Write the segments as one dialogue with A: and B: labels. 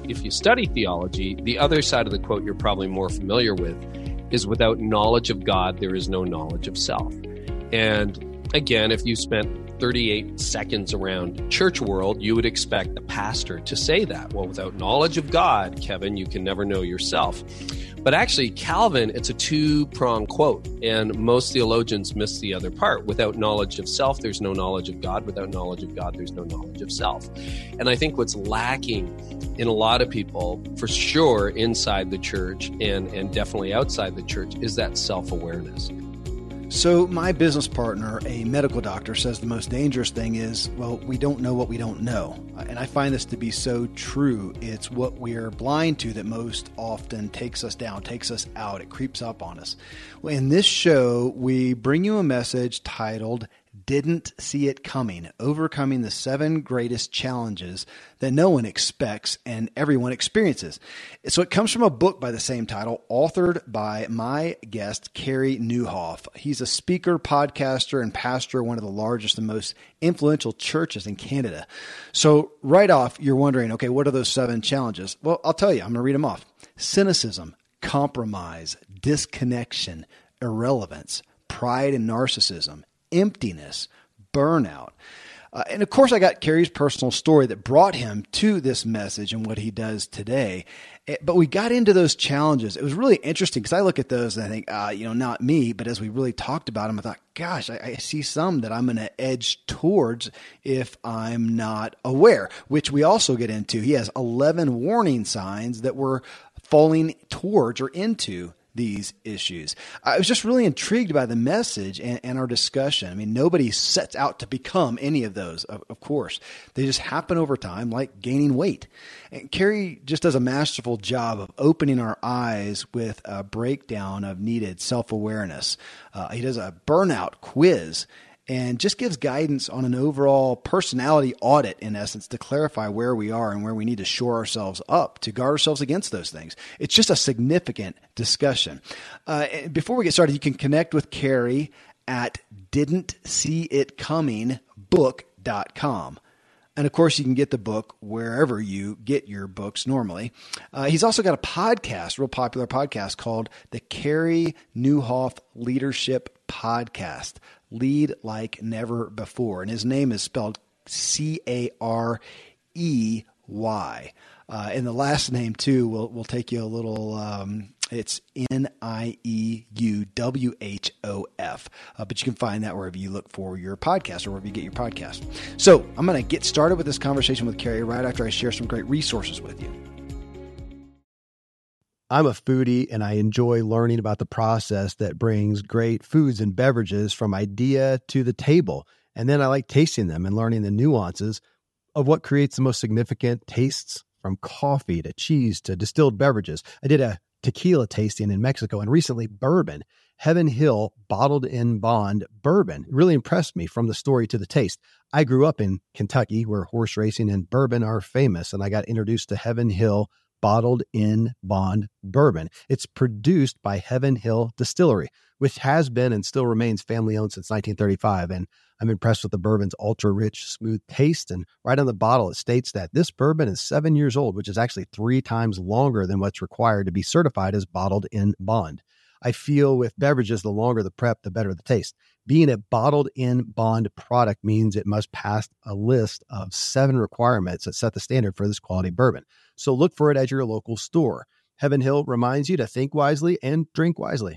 A: if you study theology, the other side of the quote you're probably more familiar with is without knowledge of God, there is no knowledge of self. And again, if you spent 38 seconds around church world, you would expect the pastor to say that. Well, without knowledge of God, Kevin, you can never know yourself. But actually, Calvin, it's a two-pronged quote, and most theologians miss the other part. Without knowledge of self, there's no knowledge of God. Without knowledge of God, there's no knowledge of self. And I think what's lacking in a lot of people, for sure, inside the church and definitely outside the church, is that self-awareness.
B: So my business partner, a medical doctor, says the most dangerous thing is, well, we don't know what we don't know. And I find this to be so true. It's what we're blind to that most often takes us down, takes us out. It creeps up on us. Well, in this show, we bring you a message titled Didn't See It Coming, Overcoming the 7 Greatest Challenges That No One Expects and Everyone Experiences. So it comes from a book by the same title, authored by my guest, Carey Nieuwhof. He's a speaker, podcaster, and pastor of one of the largest and most influential churches in Canada. So right off, you're wondering, okay, what are those 7 challenges? Well, I'll tell you, I'm going to read them off. Cynicism, compromise, disconnection, irrelevance, pride and narcissism, emptiness, burnout. And of course, I got Carey's personal story that brought him to this message and what he does today. But we got into those challenges. It was really interesting because I look at those and I think, not me. But as we really talked about them, I thought, gosh, I see some that I'm going to edge towards if I'm not aware, which we also get into. He has 11 warning signs that we're falling towards or into these issues. I was just really intrigued by the message and our discussion. I mean, nobody sets out to become any of those, of course. They just happen over time, like gaining weight. And Carey just does a masterful job of opening our eyes with a breakdown of needed self-awareness. He does a burnout quiz and just gives guidance on an overall personality audit, in essence, to clarify where we are and where we need to shore ourselves up to guard ourselves against those things. It's just a significant discussion. Before we get started, you can connect with Carey at didn'tseeitcomingbook.com. And of course, you can get the book wherever you get your books normally. He's also got a podcast, real popular podcast called the Carey Nieuwhof Leadership Podcast. Lead Like Never Before. And his name is spelled Carey. And the last name, too, will take you a little, it's Nieuwhof. But you can find that wherever you look for your podcast or wherever you get your podcast. So I'm going to get started with this conversation with Carey right after I share some great resources with you. I'm a foodie and I enjoy learning about the process that brings great foods and beverages from idea to the table. And then I like tasting them and learning the nuances of what creates the most significant tastes, from coffee to cheese to distilled beverages. I did a tequila tasting in Mexico and recently bourbon. Heaven Hill Bottled in Bond bourbon really impressed me from the story to the taste. I grew up in Kentucky where horse racing and bourbon are famous, and I got introduced to Heaven Hill Bottled in Bond bourbon. It's produced by Heaven Hill Distillery, which has been and still remains family-owned since 1935. And I'm impressed with the bourbon's ultra-rich, smooth taste. And right on the bottle, it states that this bourbon is 7 years old, which is actually 3 times longer than what's required to be certified as bottled in bond. I feel with beverages, the longer the prep, the better the taste. Being a bottled in bond product means it must pass a list of 7 requirements that set the standard for this quality bourbon. So look for it at your local store. Heaven Hill reminds you to think wisely and drink wisely.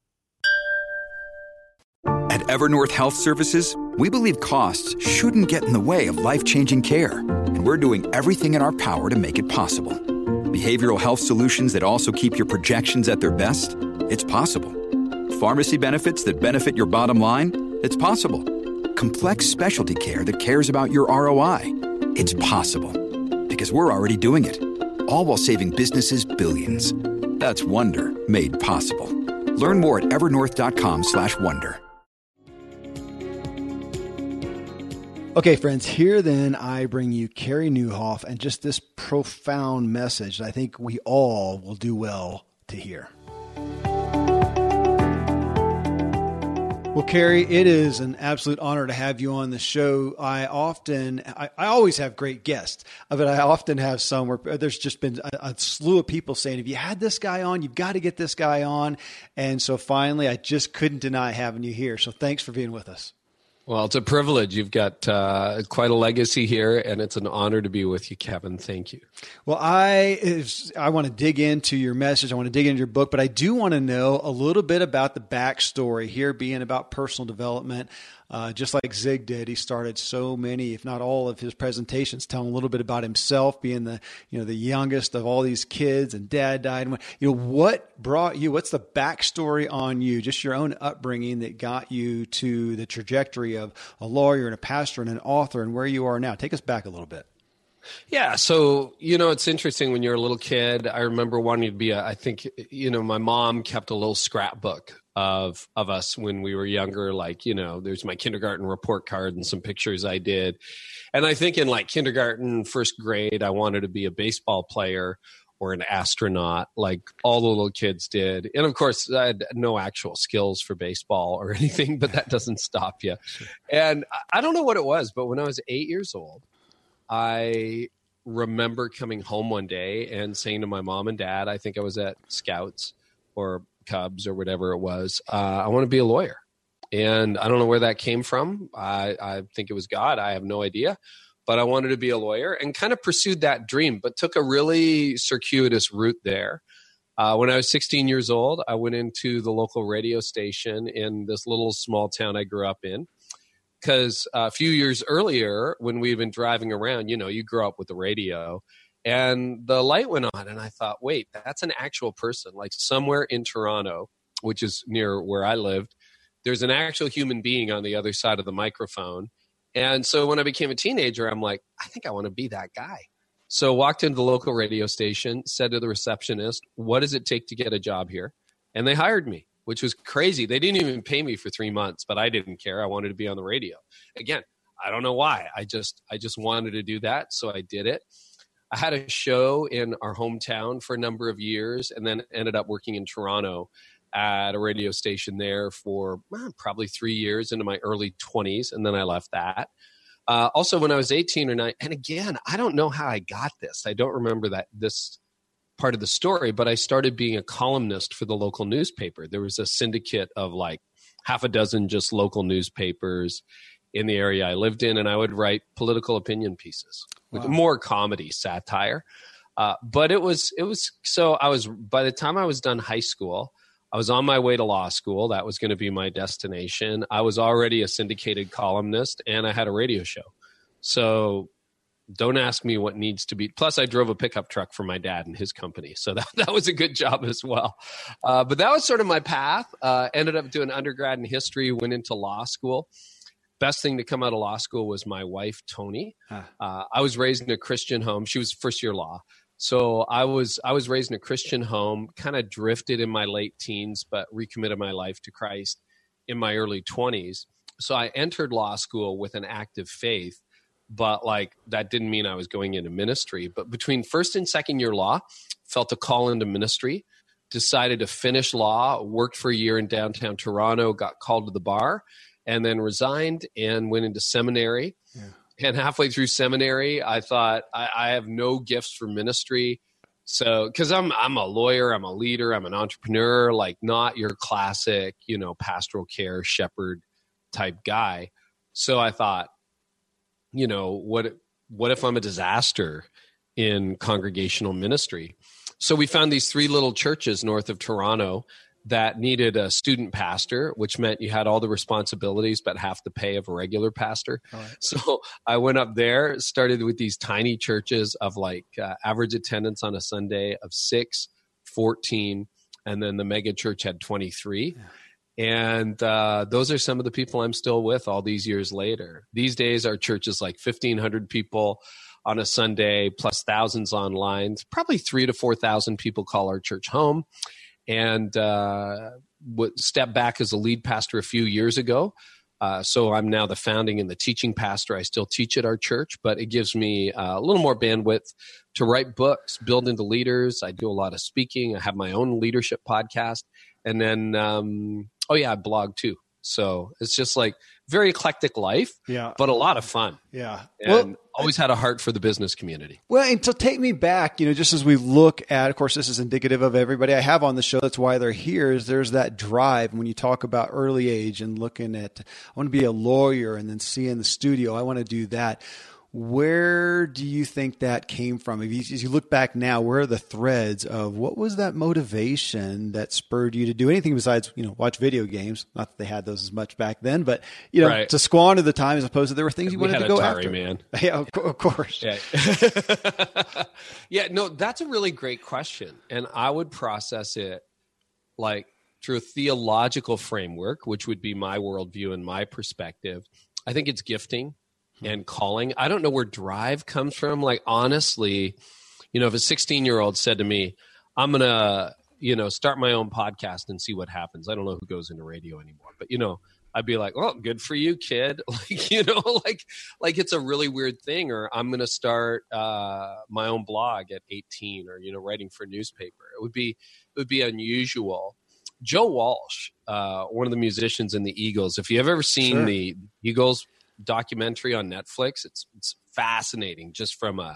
C: At Evernorth Health Services, we believe costs shouldn't get in the way of life-changing care, and we're doing everything in our power to make it possible. Behavioral health solutions that also keep your projections at their best? It's possible. Pharmacy benefits that benefit your bottom line? It's possible. Complex specialty care that cares about your ROI? It's possible. Because we're already doing it. All while saving businesses billions. That's Wonder made possible. Learn more at evernorth.com/wonder.
B: Okay, friends, here then I bring you Carey Nieuwhof and just this profound message that I think we all will do well to hear. Well, Carey, it is an absolute honor to have you on the show. I always have great guests, but I often have some where there's just been a slew of people saying, if you had this guy on, you've got to get this guy on. And so finally, I just couldn't deny having you here. So thanks for being with us.
A: Well, it's a privilege. You've got quite a legacy here, and it's an honor to be with you, Kevin. Thank you.
B: Well, I want to dig into your message. I want to dig into your book, but I do want to know a little bit about the backstory here, being about personal development. Just like Zig did, he started so many, if not all, of his presentations telling a little bit about himself, being the youngest of all these kids, and dad died. What brought you? What's the backstory on you? Just your own upbringing that got you to the trajectory of a lawyer and a pastor and an author and where you are now. Take us back a little bit.
A: Yeah. So, it's interesting when you're a little kid. I remember wanting to be my mom kept a little scrapbook of us when we were younger. There's my kindergarten report card and some pictures I did. And I think in kindergarten, first grade, I wanted to be a baseball player or an astronaut, like all the little kids did. And of course, I had no actual skills for baseball or anything, but that doesn't stop you. And I don't know what it was, but when I was 8 years old, I remember coming home one day and saying to my mom and dad, I think I was at Scouts or Cubs or whatever it was, I want to be a lawyer. And I don't know where that came from. I think it was God. I have no idea. But I wanted to be a lawyer and kind of pursued that dream, but took a really circuitous route there. When I was 16 years old, I went into the local radio station in this little small town I grew up in. Because a few years earlier, when we've been driving around, you grow up with the radio, and the light went on, and I thought, wait, that's an actual person. Like somewhere in Toronto, which is near where I lived, there's an actual human being on the other side of the microphone. And so when I became a teenager, I'm like, I think I want to be that guy. So walked into the local radio station, said to the receptionist, what does it take to get a job here? And they hired me, which was crazy. They didn't even pay me for 3 months, but I didn't care. I wanted to be on the radio. Again, I don't know why. I just wanted to do that, so I did it. I had a show in our hometown for a number of years and then ended up working in Toronto at a radio station there for probably 3 years into my early 20s, and then I left that. Also, when I was 18 or 19, and again, I don't know how I got this. I don't remember this part of the story, but I started being a columnist for the local newspaper. There was a syndicate of like half a dozen just local newspapers in the area I lived in, and I would write political opinion pieces with more comedy, satire. But it was so by the time I was done high school, I was on my way to law school. That was going to be my destination. I was already a syndicated columnist, and I had a radio show. So don't ask me what needs to be. Plus, I drove a pickup truck for my dad and his company. So that was a good job as well. But that was sort of my path. Ended up doing undergrad in history, went into law school. Best thing to come out of law school was my wife, Toni. I was raised in a Christian home. She was first year law. So I was raised in a Christian home, kind of drifted in my late teens, but recommitted my life to Christ in my early 20s. So I entered law school with an active faith. But that didn't mean I was going into ministry. But between first and second year law, felt a call into ministry, decided to finish law, worked for a year in downtown Toronto, got called to the bar, and then resigned and went into seminary. Yeah. And halfway through seminary, I thought, I have no gifts for ministry. So, because I'm a lawyer, I'm a leader, I'm an entrepreneur, not your classic, pastoral care shepherd type guy. So I thought, what if I'm a disaster in congregational ministry? So we found these 3 little churches north of Toronto that needed a student pastor, which meant you had all the responsibilities but half the pay of a regular pastor. Right. So I went up there, started with these tiny churches of average attendance on a Sunday of 6, 14, and then the mega church had 23. Yeah. And those are some of the people I'm still with all these years later. These days, our church is 1,500 people on a Sunday, plus thousands online. Probably 3,000 to 4,000 people call our church home. And stepped back as a lead pastor a few years ago. So I'm now the founding and the teaching pastor. I still teach at our church, but it gives me a little more bandwidth to write books, build into leaders. I do a lot of speaking. I have my own leadership podcast. And then, I blog too. So it's just like very eclectic life, but a lot of fun.
B: Yeah.
A: And always had a heart for the business community.
B: Well, and to take me back, just as we look at, of course, this is indicative of everybody I have on the show. That's why they're here, is there's that drive. When you talk about early age and looking at, I want to be a lawyer and then seeing the studio, I want to do that. Where do you think that came from? As you look back now, where are the threads of what was that motivation that spurred you to do anything besides, watch video games? Not that they had those as much back then, but,
A: right.
B: To squander the time as opposed to there were things you wanted to go
A: Atari,
B: after.
A: Man.
B: Yeah, of course.
A: Yeah. Yeah, no, that's a really great question. And I would process it like through a theological framework, which would be my worldview and my perspective. I think it's gifting and calling. I don't know where drive comes from. Like, honestly, if a 16-year-old said to me, I'm going to, start my own podcast and see what happens. I don't know who goes into radio anymore, but, I'd be like, well, good for you, kid. Like it's a really weird thing. Or I'm going to start my own blog at 18 or, writing for a newspaper. It would be unusual. Joe Walsh, one of the musicians in the Eagles, if you've ever seen the Eagles documentary on Netflix, it's fascinating just from a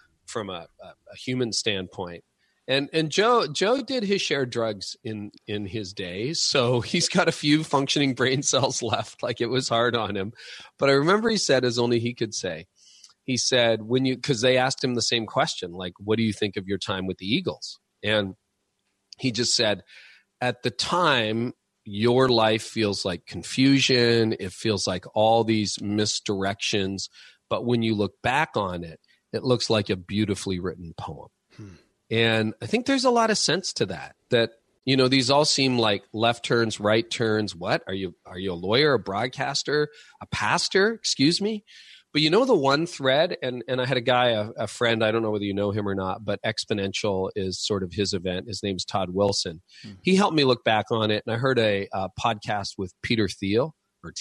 A: human standpoint. And Joe did his share of drugs in his day, so he's got a few functioning brain cells left. Like, it was hard on him, but I remember he said, as only he could say, he said, because they asked him the same question, like, what do you think of your time with the Eagles? And he just said, at the time, your life feels like confusion. It feels like all these misdirections. But when you look back on it, it looks like a beautifully written poem. And I think there's a lot of sense to that, these all seem like left turns, right turns. What? Are you a lawyer, a broadcaster, a pastor? Excuse me? But the one thread, and I had a guy, a friend, I don't know whether you know him or not, but Exponential is sort of his event. His name's Todd Wilson. He helped me look back on it, and I heard a podcast with Peter Thiel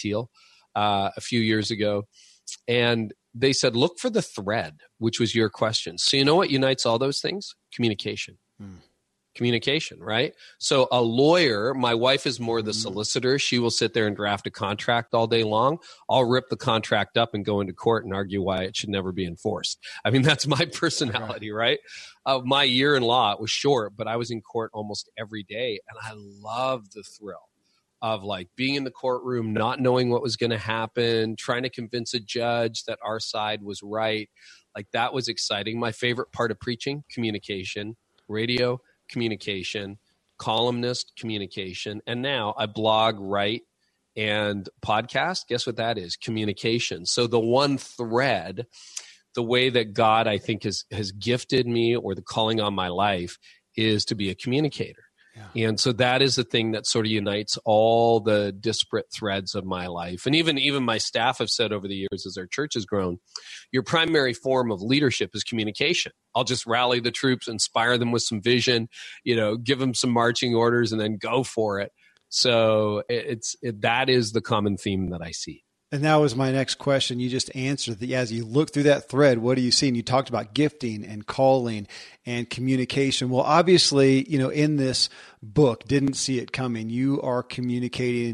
A: a few years ago, and they said, look for the thread, which was your question. So you know what unites all those things? Communication. Communication, right? So a lawyer, my wife is more the solicitor. She will sit there and draft a contract all day long. I'll rip the contract up and go into court and argue why it should never be enforced. I mean, that's my personality, right? My year in law, it was short, but I was in court almost every day. And I loved the thrill of like being in the courtroom, not knowing what was going to happen, trying to convince a judge that our side was right. Like, that was exciting. My favorite part of preaching, communication, radio, communication, columnist, communication. And now I blog, write, and podcast. Guess what that is? Communication. So the one thread, the way that God, I think, has gifted me, or the calling on my life, is to be a communicator. Yeah. And so that is the thing that sort of unites all the disparate threads of my life. And even my staff have said over the years, as our church has grown, your primary form of leadership is communication. I'll just rally the troops, inspire them with some vision, give them some marching orders, and then go for it. So that is the common theme that I see.
B: And that was my next question. You just answered as you look through that thread, what do you see? And you talked about gifting and calling and communication. Well, obviously, in this book, Didn't See It Coming, you are communicating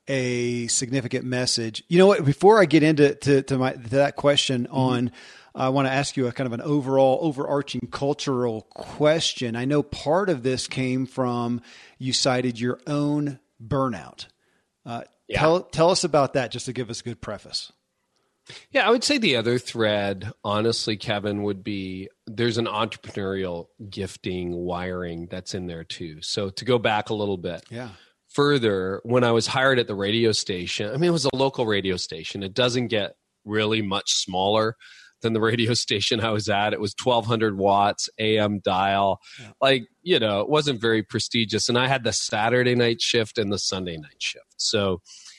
B: a significant message. You know what? Before I get into to that question on, I want to ask you a kind of an overarching cultural question. I know part of this came from, you cited your own burnout. Yeah. Tell us about that, just to give us a good preface.
A: Yeah, I would say the other thread, honestly, Kevin, would be there's an entrepreneurial gifting wiring that's in there too. So to go back a little bit further, when I was hired at the radio station, I mean, it was a local radio station. It doesn't get really much smaller than the radio station I was at. It was 1,200 watts, AM dial. Yeah. Like, it wasn't very prestigious. And I had the Saturday night shift and the Sunday night shift. So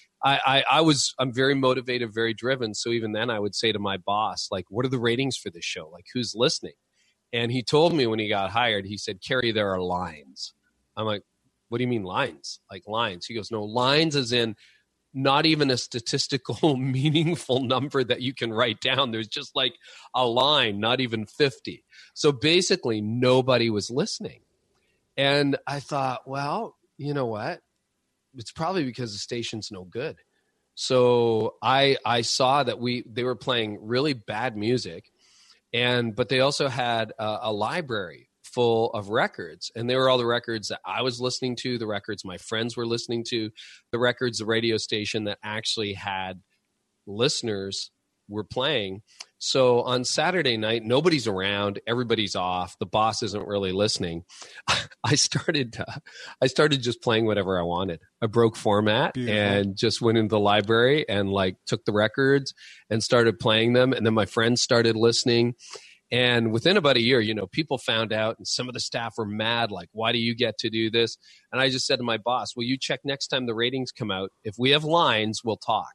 A: I'm very motivated, very driven. So even then I would say to my boss, like, what are the ratings for this show? Like, who's listening? And he told me when he got hired, he said, Kerry, there are lines. I'm like, what do you mean lines? Like lines? He goes, no, lines as in not even a statistical meaningful number that you can write down. There's just like a line, not even 50. So basically nobody was listening. And I thought, well, you know what? it's probably because the station's no good. So I saw that they were playing really bad music, but they also had a library full of records, and they were all the records that I was listening to, the records my friends were listening to, the records the radio station that actually had listeners were playing. So on Saturday night, nobody's around, everybody's off, the boss isn't really listening. I started just playing whatever I wanted. I broke format. Beautiful. And just went into the library and like took the records and started playing them. And then my friends started listening. And within about a year, people found out, and some of the staff were mad, like, why do you get to do this? And I just said to my boss, well, you check next time the ratings come out. If we have lines, we'll talk.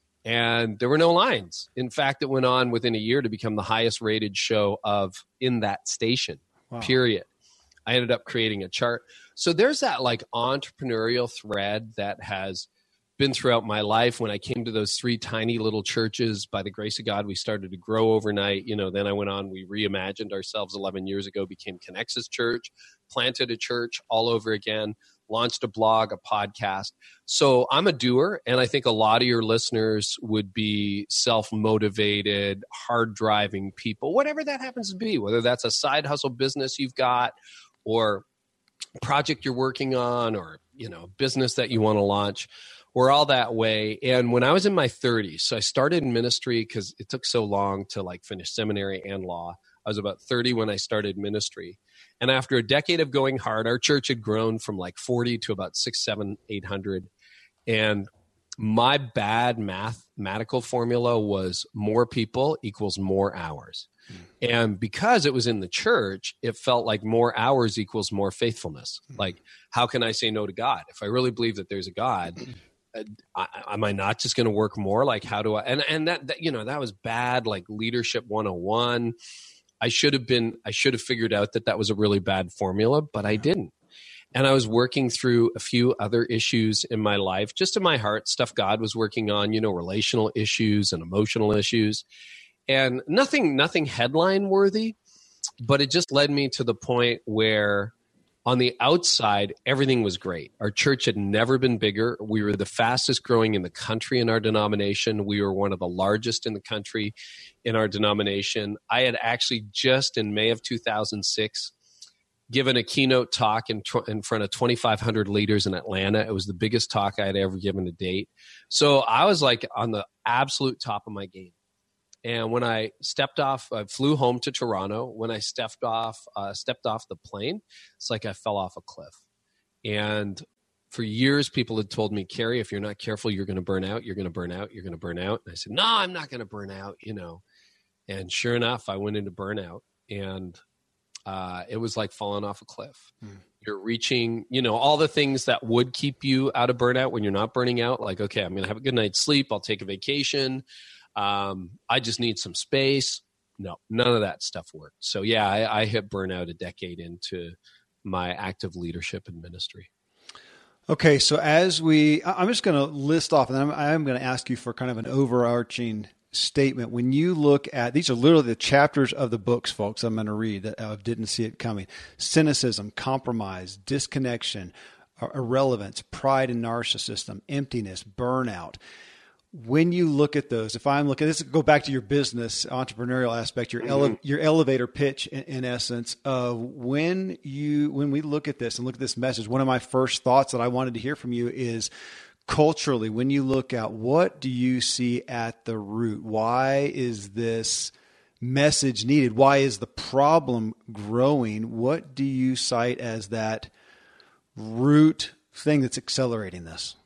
A: And there were no lines. In fact, it went on within a year to become the highest rated show in that station, wow. Period. I ended up creating a chart. So there's that like entrepreneurial thread that has been throughout my life. When I came to those 3 tiny little churches, by the grace of God, we started to grow overnight. Then I went on, we reimagined ourselves 11 years ago, became Connexus Church, planted a church all over again, launched a blog, a podcast. So I'm a doer, and I think a lot of your listeners would be self-motivated, hard-driving people, whatever that happens to be, whether that's a side hustle business you've got or project you're working on or, business that you want to launch. We're all that way. And when I was in my 30s, so I started in ministry because it took so long to like finish seminary and law. I was about 30 when I started ministry. And after a decade of going hard, our church had grown from like 40 to about 600, 700, 800. And my bad mathematical formula was more people equals more hours. And because it was in the church, it felt like more hours equals more faithfulness. Like, how can I say no to God? If I really believe that there's a God, am I not just going to work more? Like, how do I, and that, that was bad, like leadership 101. I should have figured out that was a really bad formula, but I didn't. And I was working through a few other issues in my life, just in my heart, stuff God was working on, relational issues and emotional issues, and nothing headline worthy, but it just led me to the point where on the outside, everything was great. Our church had never been bigger. We were the fastest growing in the country in our denomination. We were one of the largest in the country in our denomination. I had actually just in May of 2006 given a keynote talk in front of 2,500 leaders in Atlanta. It was the biggest talk I had ever given to date. So I was like on the absolute top of my game. And when I stepped off, I flew home to Toronto. When I stepped off the plane, it's like I fell off a cliff. And for years, people had told me, Carey, if you're not careful, you're going to burn out. You're going to burn out. You're going to burn out. And I said, no, I'm not going to burn out, And sure enough, I went into burnout. And it was like falling off a cliff. You're reaching, all the things that would keep you out of burnout when you're not burning out. Like, okay, I'm going to have a good night's sleep. I'll take a vacation. I just need some space. No, none of that stuff worked. So yeah, I hit burnout a decade into my active leadership and ministry.
B: Okay. So I'm just going to list off, and I'm going to ask you for kind of an overarching statement. When you look at, these are literally the chapters of the books, folks, I'm going to read that I didn't see it coming. Cynicism, compromise, disconnection, irrelevance, pride and narcissism, emptiness, burnout. When you look at those, if I'm looking, this go back to your business entrepreneurial aspect, your elevator pitch in essence of when we look at this and look at this message, one of my first thoughts that I wanted to hear from you is culturally, when you look at what do you see at the root? Why is this message needed? Why is the problem growing? What do you cite as that root thing that's accelerating this?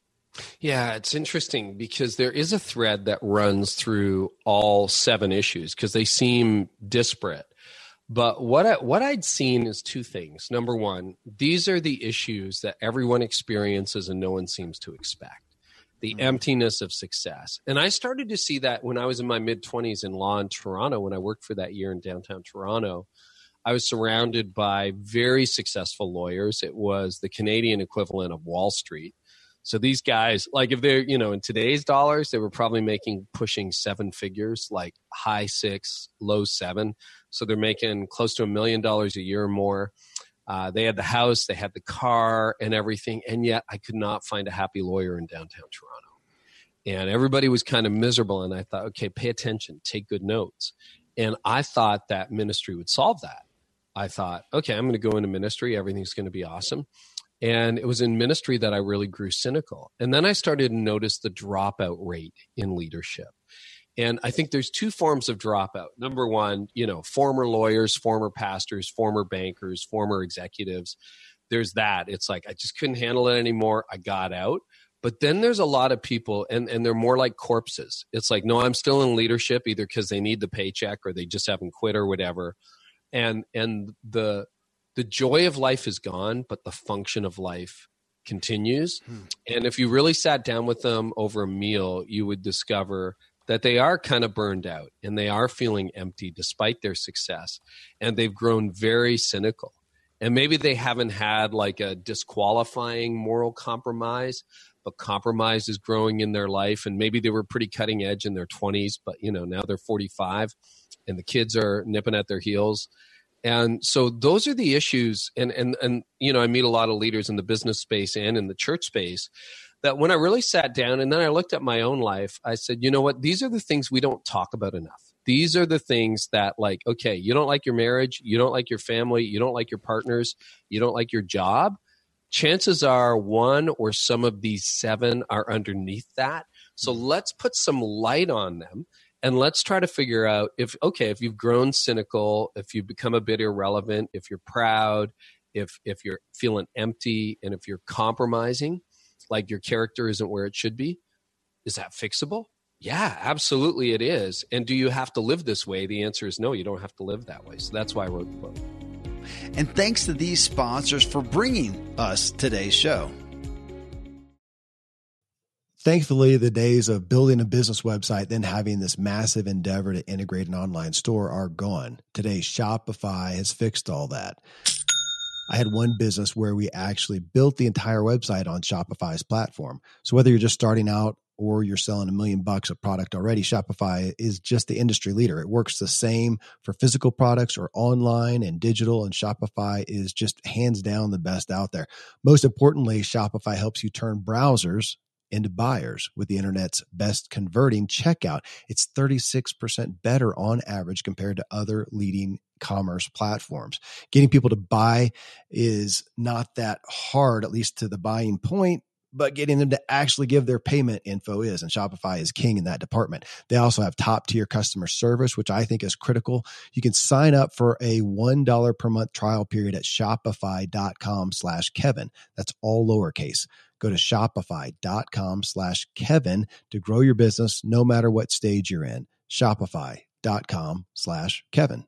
A: Yeah, it's interesting because there is a thread that runs through all 7 issues because they seem disparate. But what I'd seen is 2 things. Number one, these are the issues that everyone experiences and no one seems to expect. The emptiness of success. And I started to see that when I was in my mid-20s in law in Toronto, when I worked for that year in downtown Toronto. I was surrounded by very successful lawyers. It was the Canadian equivalent of Wall Street. So these guys, like if they're, in today's dollars, they were probably pushing 7 figures, like high 6, low 7. So they're making close to $1 million a year or more. They had the house, they had the car and everything. And yet I could not find a happy lawyer in downtown Toronto. And everybody was kind of miserable. And I thought, okay, pay attention, take good notes. And I thought that ministry would solve that. I thought, okay, I'm going to go into ministry. Everything's going to be awesome. And it was in ministry that I really grew cynical. And then I started to notice the dropout rate in leadership. And I think there's two forms of dropout. Number one, former lawyers, former pastors, former bankers, former executives. There's that. It's like, I just couldn't handle it anymore. I got out. But then there's a lot of people, and they're more like corpses. It's like, no, I'm still in leadership, either because they need the paycheck or they just haven't quit or whatever. And the joy of life is gone, but the function of life continues. And if you really sat down with them over a meal, you would discover that they are kind of burned out and they are feeling empty despite their success. And they've grown very cynical. And maybe they haven't had like a disqualifying moral compromise, but compromise is growing in their life. And maybe they were pretty cutting edge in their 20s, but now they're 45 and the kids are nipping at their heels. And so those are the issues. And I meet a lot of leaders in the business space and in the church space that when I really sat down and then I looked at my own life, I said, you know what? These are the things we don't talk about enough. These are the things that, like, okay, you don't like your marriage, you don't like your family, you don't like your partners, you don't like your job. Chances are one or some of these 7 are underneath that. So let's put some light on them. And let's try to figure out if you've grown cynical, if you've become a bit irrelevant, if you're proud, if you're feeling empty, and if you're compromising, like your character isn't where it should be, is that fixable? Yeah, absolutely it is. And do you have to live this way? The answer is no, you don't have to live that way. So that's why I wrote the book.
B: And thanks to these sponsors for bringing us today's show.
D: Thankfully, the days of building a business website, then having this massive endeavor to integrate an online store are gone. Today, Shopify has fixed all that. I had one business where we actually built the entire website on Shopify's platform. So whether you're just starting out or you're selling $1 million of product already, Shopify is just the industry leader. It works the same for physical products or online and digital, and Shopify is just hands down the best out there. Most importantly, Shopify helps you turn browsers into buyers with the internet's best converting checkout. It's 36% better on average compared to other leading commerce platforms. Getting people to buy is not that hard, at least to the buying point, but getting them to actually give their payment info is, and Shopify is king in that department. They also have top tier customer service, which I think is critical. You can sign up for a $1 per month trial period at shopify.com/Kevin. That's all lowercase. Go to shopify.com/Kevin to grow your business no matter what stage you're in. Shopify.com/Kevin.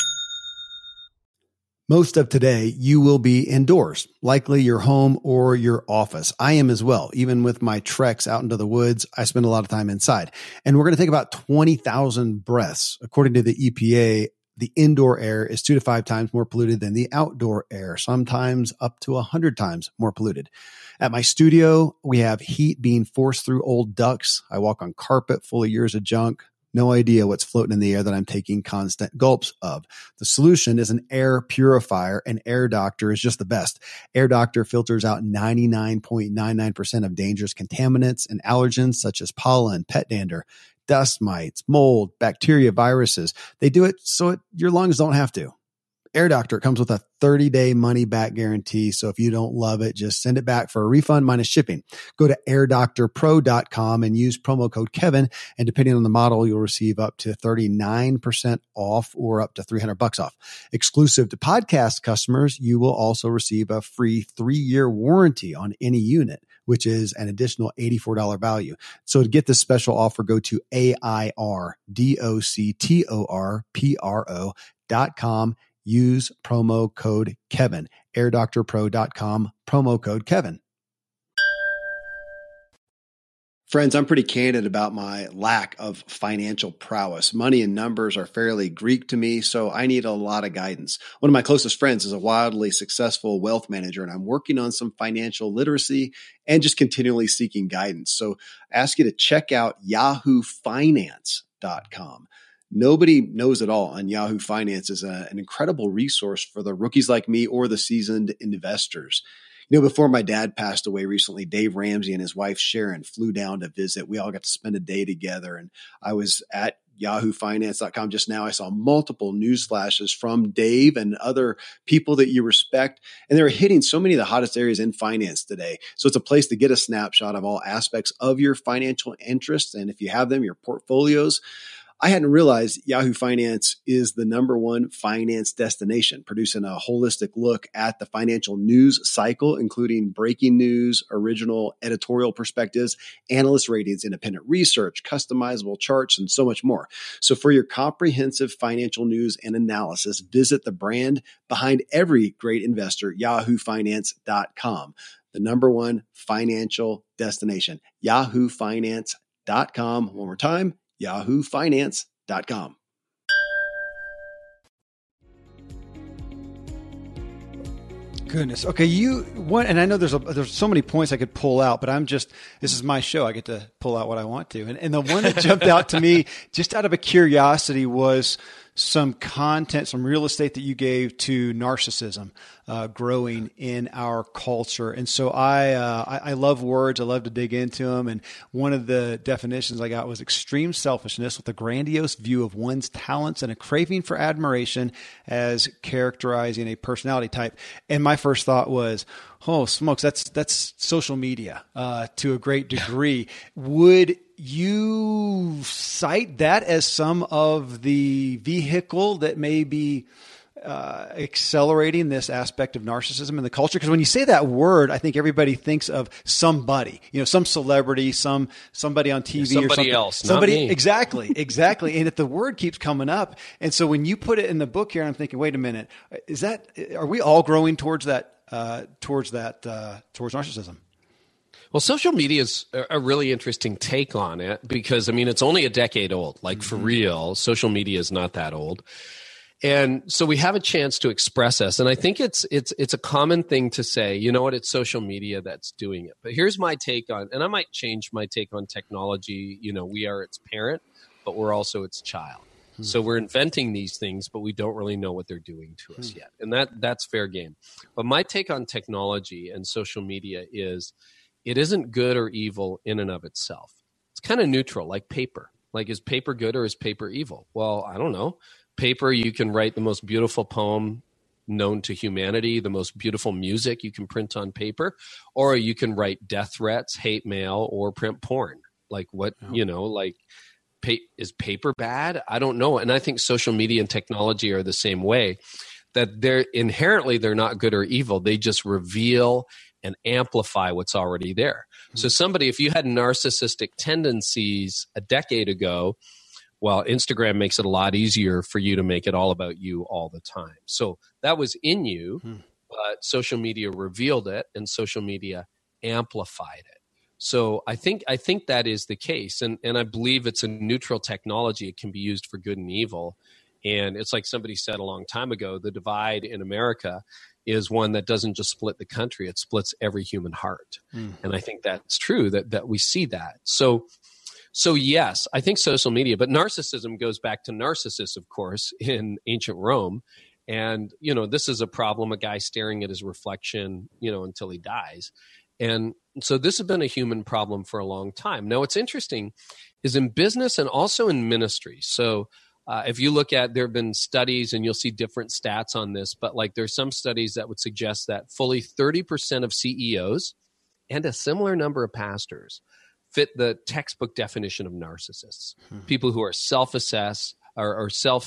D: Most of today, you will be indoors, likely your home or your office. I am as well. Even with my treks out into the woods, I spend a lot of time inside. And we're going to take about 20,000 breaths. According to the EPA, the indoor air is 2 to 5 times more polluted than the outdoor air, sometimes up to 100 times more polluted. At my studio, we have heat being forced through old ducts. I walk on carpet full of years of junk. No idea what's floating in the air that I'm taking constant gulps of. The solution is an air purifier, and Air Doctor is just the best. Air Doctor filters out 99.99% of dangerous contaminants and allergens such as pollen, pet dander, dust mites, mold, bacteria, viruses. They do it so your lungs don't have to. Air Doctor comes with a 30-day money-back guarantee, so if you don't love it, just send it back for a refund minus shipping. Go to airdoctorpro.com and use promo code Kevin, and depending on the model, you'll receive up to 39% off or up to $300 off. Exclusive to podcast customers, you will also receive a free 3-year warranty on any unit, which is an additional $84 value. So to get this special offer, go to airdoctorpro.com. Use promo code Kevin. airdoctorpro.com, promo code Kevin.
B: Friends, I'm pretty candid about my lack of financial prowess. Money and numbers are fairly Greek to me, so I need a lot of guidance. One of my closest friends is a wildly successful wealth manager, and I'm working on some financial literacy and just continually seeking guidance. So I ask you to check out yahoofinance.com.
D: Nobody Knows It All on Yahoo Finance is an incredible resource for the rookies like me or the seasoned investors. Before my dad passed away recently, Dave Ramsey and his wife Sharon flew down to visit. We all got to spend a day together, and I was at yahoofinance.com just now. I saw multiple news flashes from Dave and other people that you respect, and they were hitting so many of the hottest areas in finance today. So it's a place to get a snapshot of all aspects of your financial interests, and if you have them, your portfolios. I hadn't realized Yahoo Finance is the #1 finance destination, producing a holistic look at the financial news cycle, including breaking news, original editorial perspectives, analyst ratings, independent research, customizable charts, and so much more. So for your comprehensive financial news and analysis, visit the brand behind every great investor, yahoofinance.com, the #1 financial destination, yahoofinance.com. One more time, yahoofinance.com.
B: Goodness. Okay, and I know there's so many points I could pull out, but this is my show. I get to pull out what I want to. And the one that jumped out to me just out of a curiosity was some content, some real estate that you gave to narcissism growing in our culture. And so I love words. I love to dig into them. And one of the definitions I got was extreme selfishness with a grandiose view of one's talents and a craving for admiration as characterizing a personality type. And my first thought was, oh, smokes, that's social media to a great degree. Would you cite that as some of the vehicle that may be accelerating this aspect of narcissism in the culture? Because when you say that word, I think everybody thinks of somebody, some celebrity, somebody on TV,
A: somebody
B: or something
A: else,
B: somebody,
A: not me.
B: Exactly. And if the word keeps coming up, and so when you put it in the book here, I'm thinking, wait a minute, are we all growing towards narcissism?
A: Well, social media is a really interesting take on it because, it's only a decade old. Like, for real, social media is not that old. And so we have a chance to express us. And I think it's a common thing to say, you know what, it's social media that's doing it. But here's my take on, and I might change my take on technology. We are its parent, but we're also its child. So we're inventing these things, but we don't really know what they're doing to us yet. And that's fair game. But my take on technology and social media is, it isn't good or evil in and of itself. It's kind of neutral, like paper. Like, is paper good or is paper evil? Well, I don't know. Paper, you can write the most beautiful poem known to humanity, the most beautiful music you can print on paper, or you can write death threats, hate mail, or print porn. Like, what, is paper bad? I don't know. And I think social media and technology are the same way, that they're not good or evil. They just reveal and amplify what's already there. So if you had narcissistic tendencies a decade ago, well, Instagram makes it a lot easier for you to make it all about you all the time. So that was in you, but social media revealed it and social media amplified it. So I think that is the case. And I believe it's a neutral technology. It can be used for good and evil. And it's like somebody said a long time ago, the divide in America is one that doesn't just split the country, it splits every human heart. And I think that's true, that we see that. So yes, I think social media, but narcissism goes back to Narcissus, of course, in ancient Rome. And, this is a problem, a guy staring at his reflection, until he dies. And so this has been a human problem for a long time. Now, what's interesting is in business and also in ministry. So if you look at, there have been studies, and you'll see different stats on this, but there's some studies that would suggest that fully 30% of CEOs and a similar number of pastors fit the textbook definition of narcissists. People who are self-assessed or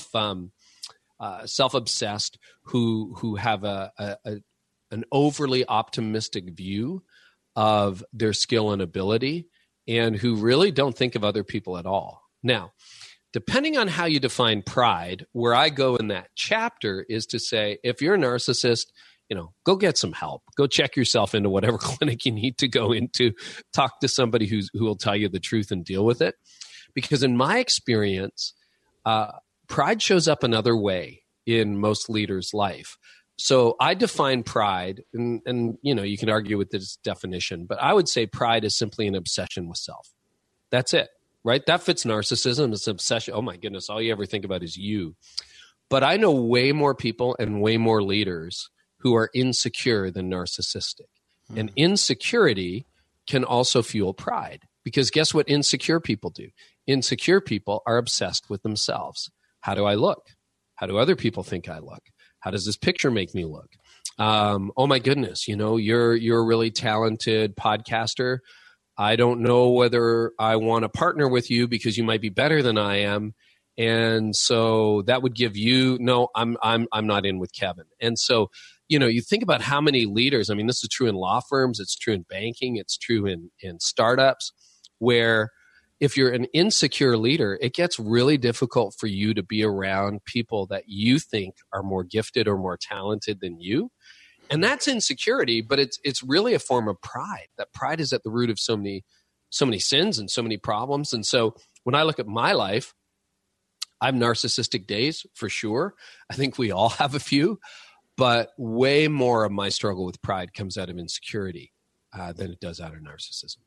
A: self-obsessed, who have an overly optimistic view of their skill and ability, and who really don't think of other people at all. Now, depending on how you define pride, where I go in that chapter is to say, if you're a narcissist, go get some help. Go check yourself into whatever clinic you need to go into. Talk to somebody who will tell you the truth and deal with it. Because in my experience, pride shows up another way in most leaders' life. So I define pride, and you can argue with this definition, but I would say pride is simply an obsession with self. That's it. right? That fits narcissism. It's obsession. Oh my goodness, all you ever think about is you. But I know way more people and way more leaders who are insecure than narcissistic. And insecurity can also fuel pride, because guess what insecure people do? Insecure people are obsessed with themselves. How do I look? How do other people think I look? How does this picture make me look? Oh my goodness, you're a really talented podcaster. I don't know whether I want to partner with you because you might be better than I am. And so that would give you, no, I'm not in with Kevin. And so, you think about how many leaders, I mean, this is true in law firms, it's true in banking, it's true in startups, where if you're an insecure leader, it gets really difficult for you to be around people that you think are more gifted or more talented than you. And that's insecurity, but it's really a form of pride. That pride is at the root of so many sins and so many problems. And so when I look at my life, I have narcissistic days for sure. I think we all have a few, but way more of my struggle with pride comes out of insecurity than it does out of narcissism.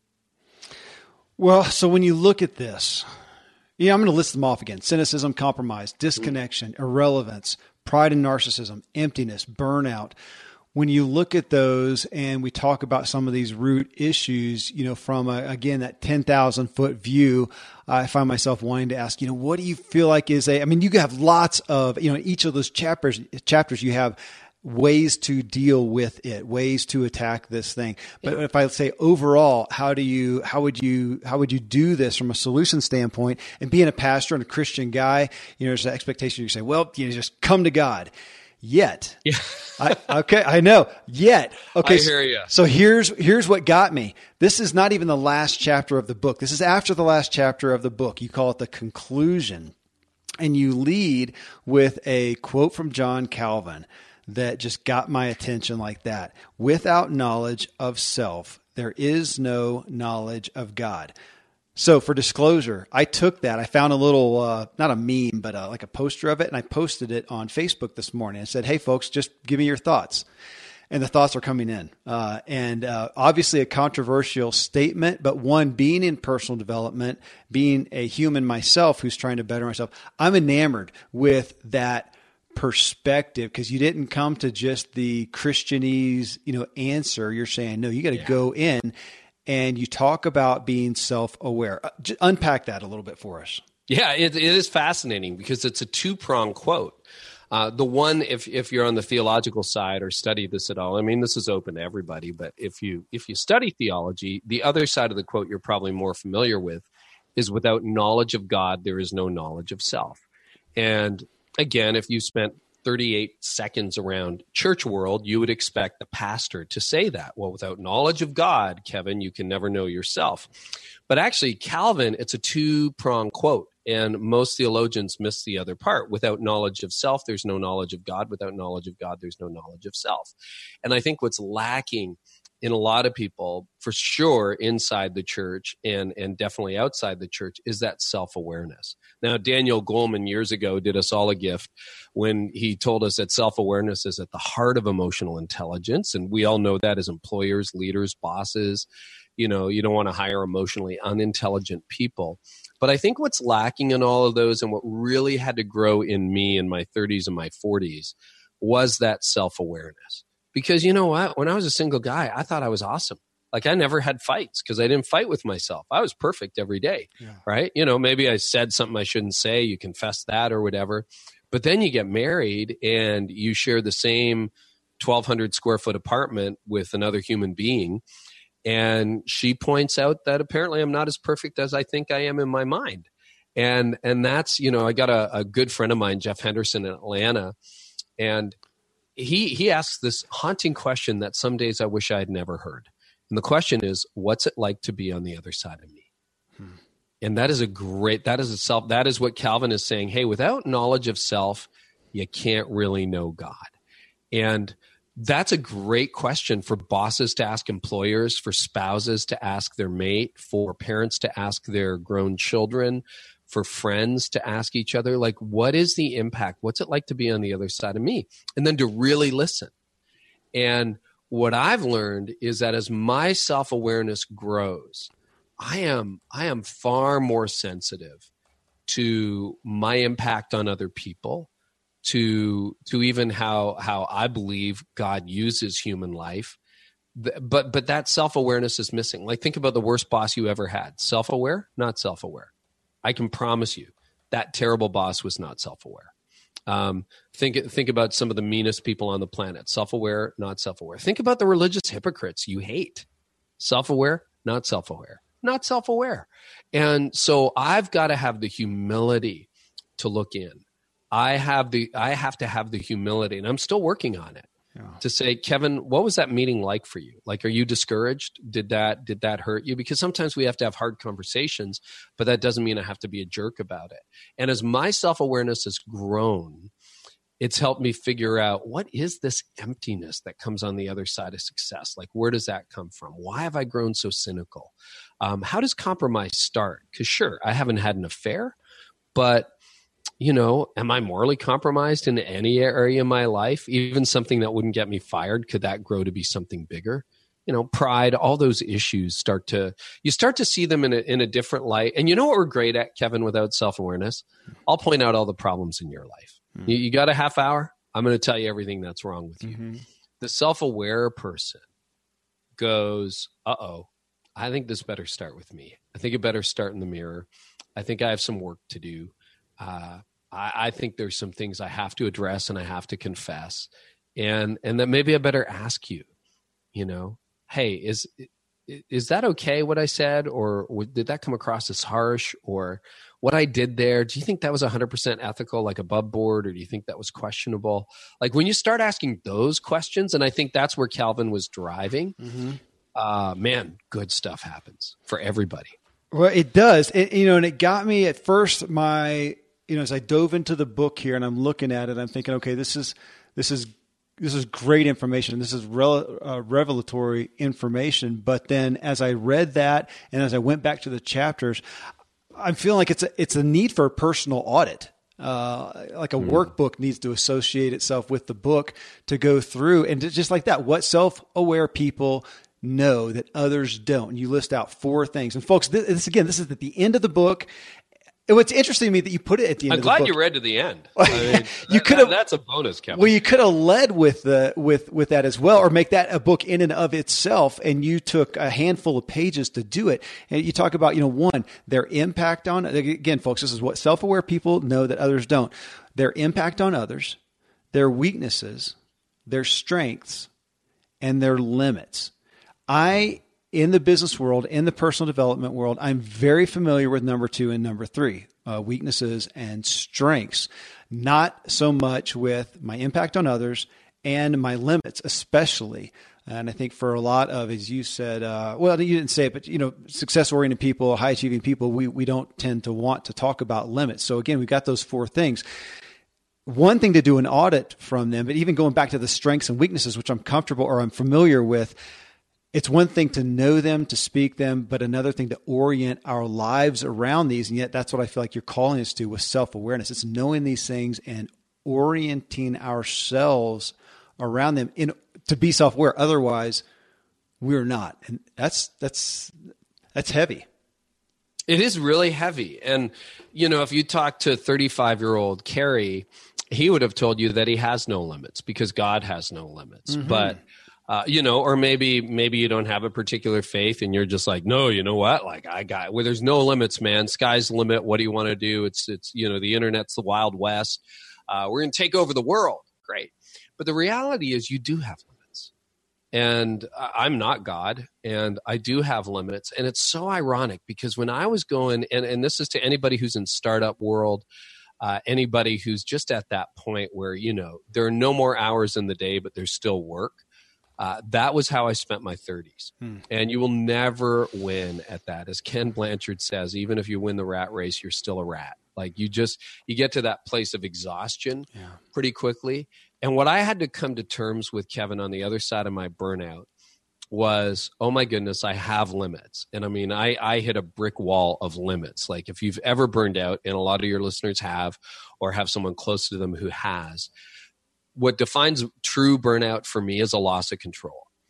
B: Well, so when you look at this, I'm going to list them off again: cynicism, compromise, disconnection, irrelevance, pride and narcissism, emptiness, burnout. When you look at those and we talk about some of these root issues, from again, that 10,000 foot view, I find myself wanting to ask, what do you feel like you have lots of, each of those chapters, you have ways to deal with it, ways to attack this thing. But if I say overall, how would you do this from a solution standpoint? And being a pastor and a Christian guy, there's an expectation you say, well, just come to God. Yet, I know. Yet, okay.
A: I hear you.
B: So here's what got me. This is not even the last chapter of the book. This is after the last chapter of the book. You call it the conclusion, and you lead with a quote from John Calvin that just got my attention like that. Without knowledge of self, there is no knowledge of God. So for disclosure, I took that. I found a little, not a meme, but like a poster of it, and I posted it on Facebook this morning. I said, hey, folks, just give me your thoughts. And the thoughts are coming in. And obviously a controversial statement, but one, being in personal development, being a human myself who's trying to better myself, I'm enamored with that perspective, because you didn't come to just the Christianese, answer. You're saying, no, you got to go in. And you talk about being self-aware. Unpack that a little bit for us.
A: Yeah, it is fascinating because it's a two-pronged quote. The one, if you're on the theological side or study this at all, I mean, this is open to everybody, but if you study theology, the other side of the quote you're probably more familiar with is, without knowledge of God, there is no knowledge of self. And again, if you spent 38 seconds around church world, you would expect the pastor to say that. Well, without knowledge of God, Kevin, you can never know yourself. But actually, Calvin, it's a two-pronged quote, and most theologians miss the other part. Without knowledge of self, there's no knowledge of God. Without knowledge of God, there's no knowledge of self. And I think what's lacking in a lot of people, for sure, inside the church and definitely outside the church, is that self-awareness. Now, Daniel Goleman years ago did us all a gift when he told us that self-awareness is at the heart of emotional intelligence. And we all know that as employers, leaders, bosses. You don't want to hire emotionally unintelligent people. But I think what's lacking in all of those, and what really had to grow in me in my 30s and my 40s, was that self-awareness. Because you know what? When I was a single guy, I thought I was awesome. Like, I never had fights because I didn't fight with myself. I was perfect every day, right? Maybe I said something I shouldn't say. You confess that or whatever. But then you get married and you share the same 1,200 square foot apartment with another human being. And she points out that apparently I'm not as perfect as I think I am in my mind. And that's, I got a good friend of mine, Jeff Henderson in Atlanta, and he asks this haunting question that some days I wish I had never heard. And the question is, what's it like to be on the other side of me? And that is what Calvin is saying. Hey, without knowledge of self, you can't really know God. And that's a great question for bosses to ask employers, for spouses to ask their mate, for parents to ask their grown children, for friends to ask each other, like, what is the impact? What's it like to be on the other side of me? And then to really listen. And what I've learned is that as my self-awareness grows, I am far more sensitive to my impact on other people, to even how I believe God uses human life. But that self-awareness is missing. Like, think about the worst boss you ever had. Self-aware, not self-aware. I can promise you that terrible boss was not self-aware. Think about some of the meanest people on the planet. Self-aware, not self-aware. Think about the religious hypocrites you hate. Self-aware, not self-aware. Not self-aware. And so I've got to have the humility to look in. I have to have the humility, and I'm still working on it, to say, Kevin, what was that meeting like for you? Like, are you discouraged? Did that hurt you? Because sometimes we have to have hard conversations, but that doesn't mean I have to be a jerk about it. And as my self-awareness has grown, it's helped me figure out, what is this emptiness that comes on the other side of success? Like, where does that come from? Why have I grown so cynical? How does compromise start? Because sure, I haven't had an affair, but am I morally compromised in any area of my life? Even something that wouldn't get me fired, could that grow to be something bigger? Pride, all those issues start to see them in a different light. And you know what we're great at, Kevin, without self-awareness? I'll point out all the problems in your life. You got a half hour? I'm going to tell you everything that's wrong with you. Mm-hmm. The self-aware person goes, I think this better start with me. I think it better start in the mirror. I think I have some work to do. I think there's some things I have to address and I have to confess. And that maybe I better ask you, hey, is that okay what I said? Or did that come across as harsh? Or what I did there, do you think that was 100% ethical, like above board? Or do you think that was questionable? Like, when you start asking those questions, and I think that's where Calvin was driving, man, good stuff happens for everybody.
B: Well, it does. And it got me at first, as I dove into the book here and I'm looking at it, I'm thinking, okay, this is great information. This is revelatory information. But then as I read that and as I went back to the chapters, I'm feeling like it's a need for a personal audit. Like a workbook needs to associate itself with the book to go through. And just like that, what self-aware people know that others don't. And you list out 4 things. And folks, this is at the end of the book. What's interesting to me that you put it at the end of the book.
A: I'm glad you read to the end. I mean, that's a bonus, Kevin.
B: Well, you could have led with that as well, or make that a book in and of itself. And you took a handful of pages to do it. And you talk about, one, their impact on, again, folks, this is what self-aware people know that others don't. Their impact on others, their weaknesses, their strengths, and their limits. In the business world, in the personal development world, I'm very familiar with number 2 and number 3, weaknesses and strengths, not so much with my impact on others and my limits, especially. And I think for a lot of, as you said, well, you didn't say it, but, success-oriented people, high-achieving people, we don't tend to want to talk about limits. So again, we've got those 4 things. One thing to do an audit from them, but even going back to the strengths and weaknesses, which I'm comfortable or I'm familiar with, it's one thing to know them, to speak them, but another thing to orient our lives around these. And yet that's what I feel like you're calling us to with self-awareness. It's knowing these things and orienting ourselves around them to be self-aware. Otherwise, we're not. And that's heavy.
A: It is really heavy. And, if you talk to 35-year-old Kerry, he would have told you that he has no limits because God has no limits. Mm-hmm. But or maybe you don't have a particular faith and you're just like, no, you know what? Like there's no limits, man. Sky's the limit. What do you want to do? It's the internet's the Wild West. We're going to take over the world. Great. But the reality is you do have limits. And I'm not God and I do have limits. And it's so ironic because when I was going, and this is to anybody who's in startup world, anybody who's just at that point where, there are no more hours in the day, but there's still work. That was how I spent my 30s. And you will never win at that. As Ken Blanchard says, even if you win the rat race, you're still a rat. Like you get to that place of exhaustion pretty quickly. And what I had to come to terms with, Kevin, on the other side of my burnout was, oh my goodness, I have limits. And I mean, I hit a brick wall of limits. Like if you've ever burned out, and a lot of your listeners have, or have someone close to them who has, what defines true burnout for me is a loss of control.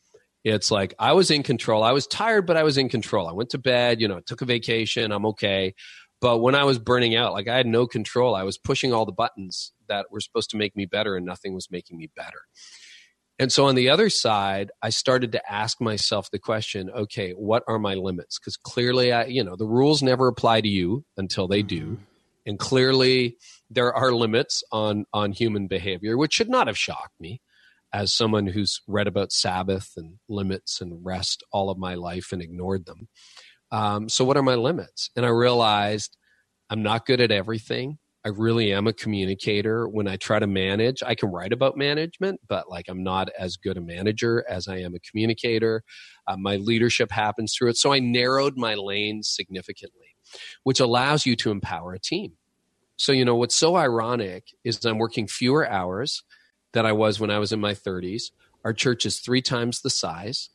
A: It's like I was in control. I was tired, but I was in control. I went to bed, took a vacation. I'm okay. But when I was burning out, like I had no control. I was pushing all the buttons that were supposed to make me better, and nothing was making me better. And so on the other side, I started to ask myself the question, okay, what are my limits? Because clearly, the rules never apply to you until they do. And clearly there are limits on human behavior, which should not have shocked me as someone who's read about Sabbath and limits and rest all of my life and ignored them. So what are my limits? And I realized I'm not good at everything. I really am a communicator. When I try to manage, I can write about management, but like I'm not as good a manager as I am a communicator. My leadership happens through it. So I narrowed my lane significantly, which allows you to empower a team. So, what's so ironic is I'm working fewer hours than I was when I was in my 30s. Our church is 3 times the size.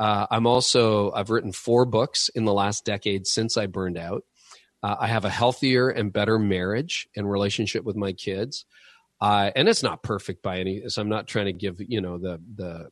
A: I've written 4 books in the last decade since I burned out. I have a healthier and better marriage and relationship with my kids. And it's not perfect by any, so I'm not trying to give, the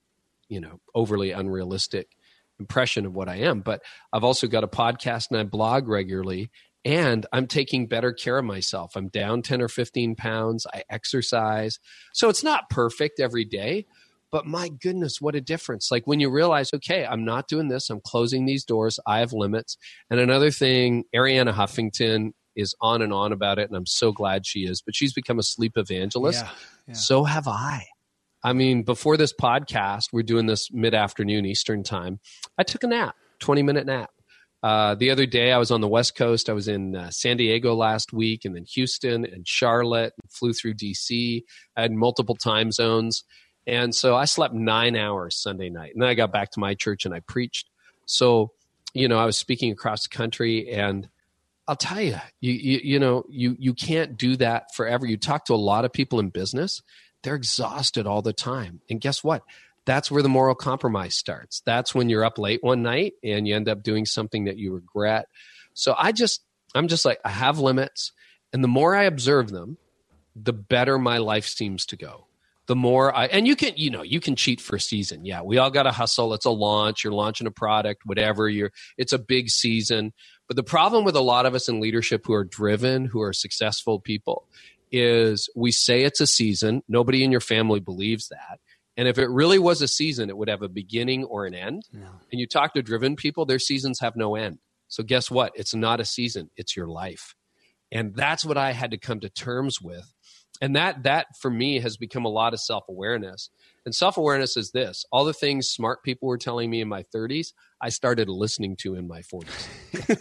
A: overly unrealistic impression of what I am, but I've also got a podcast and I blog regularly, and I'm taking better care of myself. I'm down 10 or 15 pounds. I exercise. So it's not perfect every day, but my goodness, what a difference. Like when you realize, okay, I'm not doing this. I'm closing these doors. I have limits. And another thing, Arianna Huffington is on and on about it, and I'm so glad she is, but she's become a sleep evangelist. Yeah. So have I. I mean, before this podcast, we're doing this mid-afternoon Eastern time. I took a nap, 20-minute nap. The other day, I was on the West Coast. I was in San Diego last week, and then Houston and Charlotte, and flew through DC. I had multiple time zones. And so I slept 9 hours Sunday night. And then I got back to my church and I preached. So, I was speaking across the country, and I'll tell you, you can't do that forever. You talk to a lot of people in business, they're exhausted all the time. And guess what? That's where the moral compromise starts. That's when you're up late one night and you end up doing something that you regret. So I'm just like, I have limits. And the more I observe them, the better my life seems to go. The more and you can cheat for a season. Yeah, we all got to hustle. It's a launch. You're launching a product, whatever. It's a big season. But the problem with a lot of us in leadership who are driven, who are successful people, is we say it's a season. Nobody in your family believes that. And if it really was a season, it would have a beginning or an end. No. And you talk to driven people, their seasons have no end. So guess what? It's not a season. It's your life. And that's what I had to come to terms with. And that for me has become a lot of self-awareness. And self-awareness is this. All the things smart people were telling me in my 30s, I started listening to in my 40s.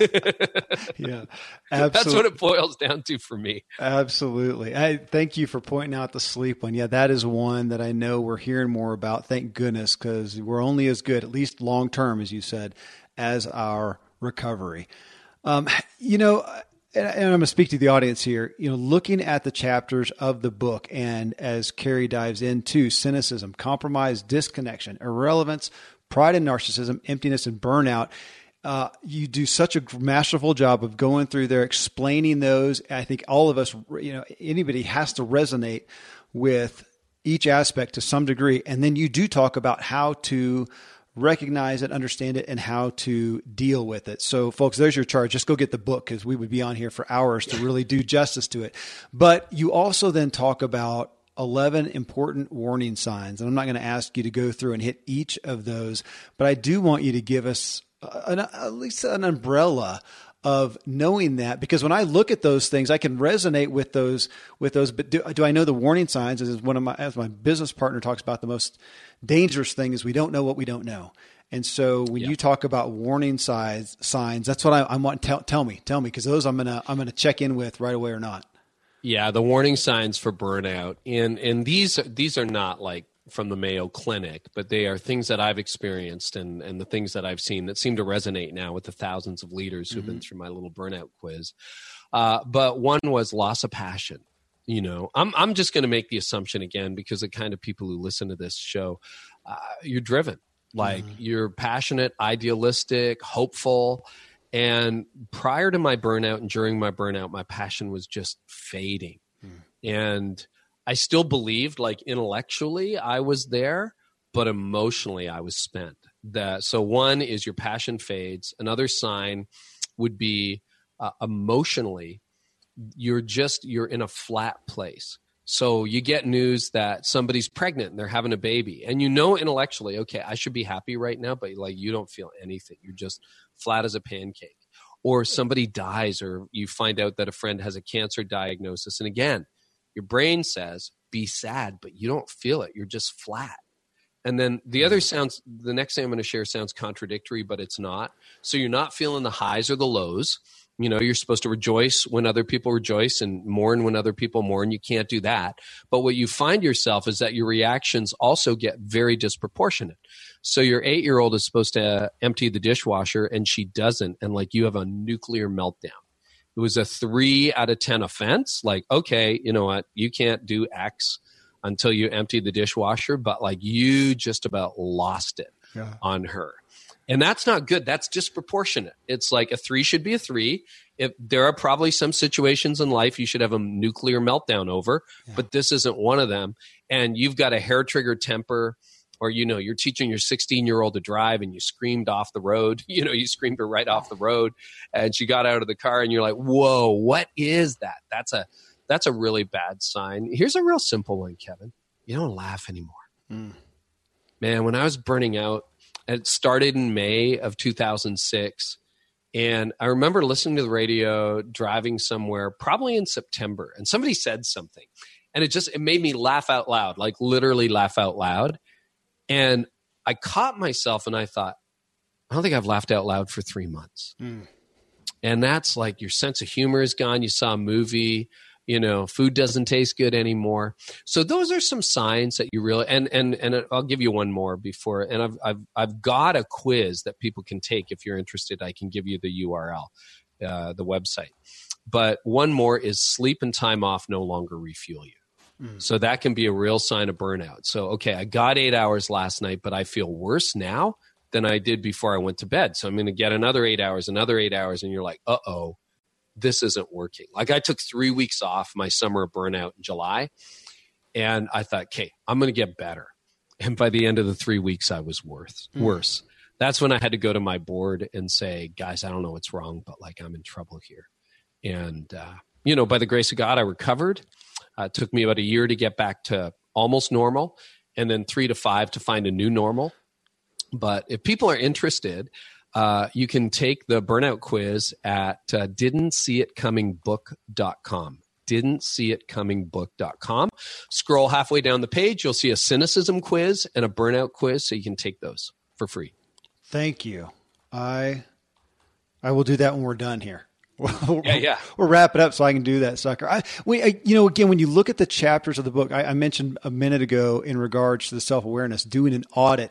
B: Yeah, absolutely.
A: That's what it boils down to for me.
B: Absolutely. I thank you for pointing out the sleep one. Yeah, that is one that I know we're hearing more about. Thank goodness, because we're only as good, at least long-term, as you said, as our recovery. And I'm going to speak to the audience here, looking at the chapters of the book, and as Carey dives into cynicism, compromise, disconnection, irrelevance, pride and narcissism, emptiness and burnout, you do such a masterful job of going through there, explaining those. I think all of us, anybody has to resonate with each aspect to some degree. And then you do talk about how to recognize it, understand it, and how to deal with it. So folks, there's your charge. Just go get the book, because we would be on here for hours to really do justice to it. But you also then talk about 11 important warning signs. And I'm not going to ask you to go through and hit each of those, but I do want you to give us at least an umbrella of knowing that, because when I look at those things, I can resonate with those. But do I know the warning signs? As my business partner talks about, the most dangerous thing is we don't know what we don't know. And so when you talk about warning signs, that's what I want. Tell me, because those I'm gonna check in with right away or not.
A: Yeah, the warning signs for burnout, and these are not like from the Mayo Clinic, but they are things that I've experienced and the things that I've seen that seem to resonate now with the thousands of leaders who've been through my little burnout quiz. But one was loss of passion. I'm just going to make the assumption again, because the kind of people who listen to this show, you're driven, like you're passionate, idealistic, hopeful. And prior to my burnout and during my burnout, my passion was just fading. And I still believed, like intellectually I was there, but emotionally I was spent. So one is your passion fades. Another sign would be emotionally, you're in a flat place. So you get news that somebody's pregnant and they're having a baby, and you know intellectually, okay, I should be happy right now, but like you don't feel anything. You're just flat as a pancake. Or somebody dies, or you find out that a friend has a cancer diagnosis. And again, your brain says, be sad, but you don't feel it. You're just flat. And then the next thing I'm going to share sounds contradictory, but it's not. So you're not feeling the highs or the lows. You know, you're supposed to rejoice when other people rejoice and mourn when other people mourn. You can't do that. But what you find yourself is that your reactions also get very disproportionate. So your 8-year-old is supposed to empty the dishwasher and she doesn't. And like you have a nuclear meltdown. It was a 3 out of 10 offense. Like, okay, you know what? You can't do X until you empty the dishwasher. But like you just about lost it on her. And that's not good. That's disproportionate. It's like a 3 should be a 3. If there are probably some situations in life you should have a nuclear meltdown over, but this isn't one of them. And you've got a hair-triggered temper, or, you know, you're teaching your 16-year-old to drive and you screamed off the road. You know, you screamed her right off the road and she got out of the car and you're like, whoa, what is that? That's a really bad sign. Here's a real simple one, Kevin. You don't laugh anymore. Man, when I was burning out, it started in May of 2006. And I remember listening to the radio, driving somewhere, probably in September, and somebody said something. And it made me laugh out loud, like literally laugh out loud. And I caught myself and I thought, I don't think I've laughed out loud for 3 months. And that's like your sense of humor is gone. You saw a movie, you know, food doesn't taste good anymore. So those are some signs that you really, and I'll give you one more before, and I've got a quiz that people can take. If you're interested, I can give you the URL, the website. But one more is sleep and time off no longer refuel you. So that can be a real sign of burnout. So, okay, I got 8 hours last night, but I feel worse now than I did before I went to bed. So I'm going to get another 8 hours, and you're like, uh-oh. This isn't working. Like I took 3 weeks off my summer burnout in July, and I thought, okay, I'm going to get better. And by the end of the 3 weeks, I was worse. That's when I had to go to my board and say, guys, I don't know what's wrong, but like I'm in trouble here. And, you know, by the grace of God, I recovered. It took me about a year to get back to almost normal, and then 3 to 5 to find a new normal. But if people are interested, you can take the burnout quiz at didn'tseeitcomingbook.com. Didn'tseeitcomingbook.com. Scroll halfway down the page. You'll see a cynicism quiz and a burnout quiz, so you can take those for free.
B: Thank you. I will do that when we're done here. We'll wrap it up so I can do that sucker. Again, when you look at the chapters of the book, I mentioned a minute ago in regards to the self-awareness, doing an audit.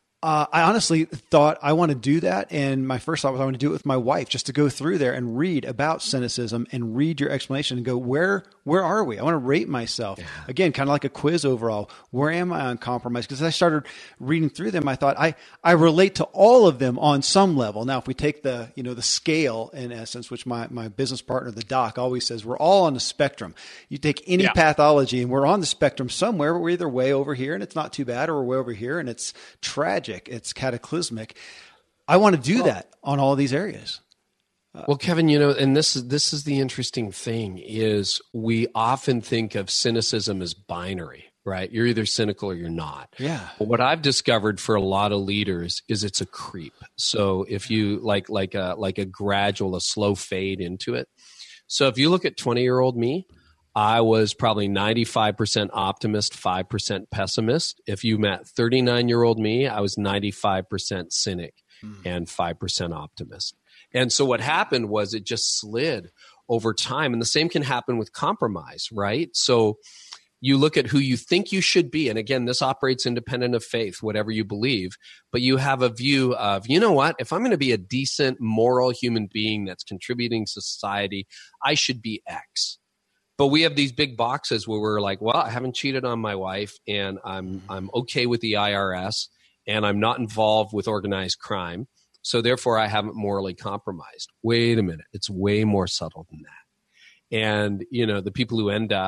B: I honestly thought I want to do that. And my first thought was I want to do it with my wife, just to go through there and read about cynicism and read your explanation and go, where are we? I want to rate myself. Yeah. Again, kind of like a quiz overall. Where am I on compromise? Because as I started reading through them, I thought I relate to all of them on some level. Now, if we take the scale in essence, which my business partner, the doc, always says, we're all on the spectrum. You take any pathology and we're on the spectrum somewhere, but we're either way over here and it's not too bad, or we're way over here and it's tragic. It's cataclysmic. I want to do that on all of these areas.
A: Well, Kevin, and this is the interesting thing is we often think of cynicism as binary, right? You're either cynical or you're not.
B: Yeah.
A: But what I've discovered for a lot of leaders is it's a creep. So if you like a gradual, a slow fade into it. So if you look at 20-year-old me, I was probably 95% optimist, 5% pessimist. If you met 39-year-old me, I was 95% cynic and 5% optimist. And so what happened was it just slid over time. And the same can happen with compromise, right? So you look at who you think you should be. And again, this operates independent of faith, whatever you believe. But you have a view of, you know what? If I'm going to be a decent, moral human being that's contributing to society, I should be X. But we have these big boxes where we're like, well, I haven't cheated on my wife, and I'm okay with the IRS, and I'm not involved with organized crime. So therefore, I haven't morally compromised. Wait a minute. It's way more subtle than that. And, the people who end up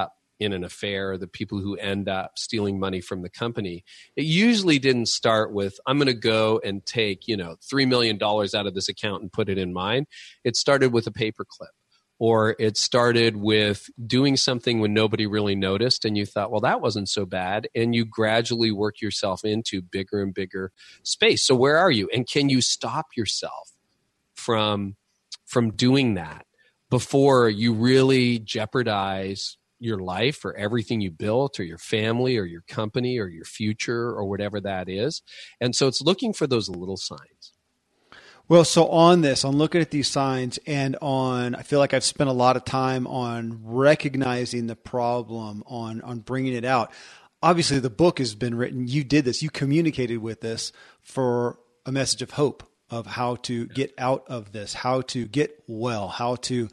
A: in an affair, the people who end up stealing money from the company, it usually didn't start with, I'm going to go and take, $3 million out of this account and put it in mine. It started with a paperclip, or it started with doing something when nobody really noticed and you thought, well, that wasn't so bad. And you gradually work yourself into bigger and bigger space. So where are you? And can you stop yourself from doing that before you really jeopardize your life or everything you built or your family or your company or your future or whatever that is? And so it's looking for those little signs.
B: Well, so on looking at these signs and I feel like I've spent a lot of time on recognizing the problem, on bringing it out. Obviously, the book has been written. You did this. You communicated with this for a message of hope, of how to get out of this, how to get well, how to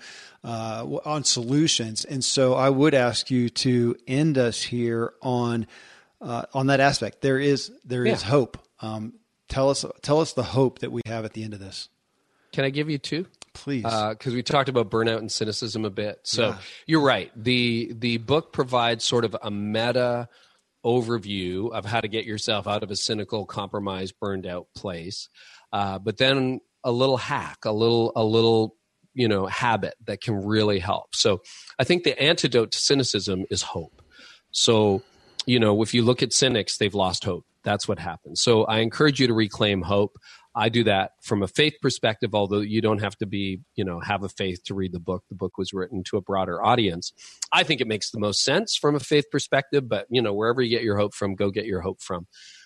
B: on solutions. And so I would ask you to end us here on that aspect. There is hope. Tell us the hope that we have at the end of this.
A: Can I give you two?
B: Please.
A: Because we talked about burnout and cynicism a bit. So You're right. The book provides sort of a meta overview of how to get yourself out of a cynical, compromised, burned out place. But then a little hack, a little habit that can really help. So I think the antidote to cynicism is hope. So, if you look at cynics, they've lost hope. That's what happens. So I encourage you to reclaim hope. I do that from a faith perspective, although you don't have to be, have a faith to read the book. The book was written to a broader audience. I think it makes the most sense from a faith perspective, but, wherever you get your hope from, go get your hope from.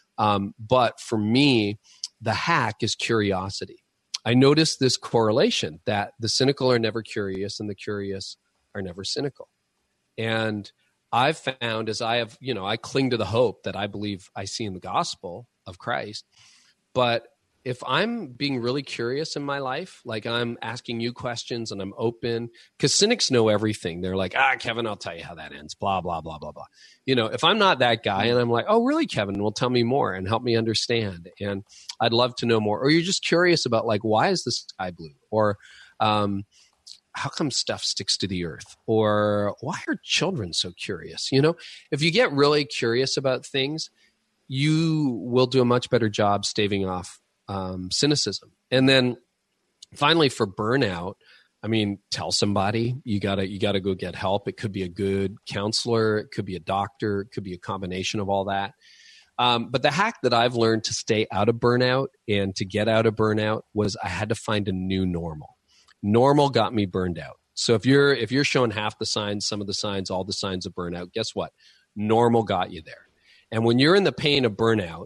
A: But for me, the hack is curiosity. I noticed this correlation that the cynical are never curious and the curious are never cynical. And I've found as I have, I cling to the hope that I believe I see in the gospel of Christ. But if I'm being really curious in my life, like I'm asking you questions and I'm open, because cynics know everything. They're like, Kevin, I'll tell you how that ends, blah, blah, blah, blah, blah. If I'm not that guy and I'm like, oh, really, Kevin? Well, tell me more and help me understand. And I'd love to know more. Or you're just curious about like, why is the sky blue? Or how come stuff sticks to the earth? Or why are children so curious? If you get really curious about things, you will do a much better job staving off cynicism. And then finally for burnout, tell somebody. You gotta go get help. It could be a good counselor. It could be a doctor. It could be a combination of all that. But the hack that I've learned to stay out of burnout and to get out of burnout was I had to find a new normal. Normal got me burned out. So if you're showing half the signs, some of the signs, all the signs of burnout, guess what? Normal got you there. And when you're in the pain of burnout,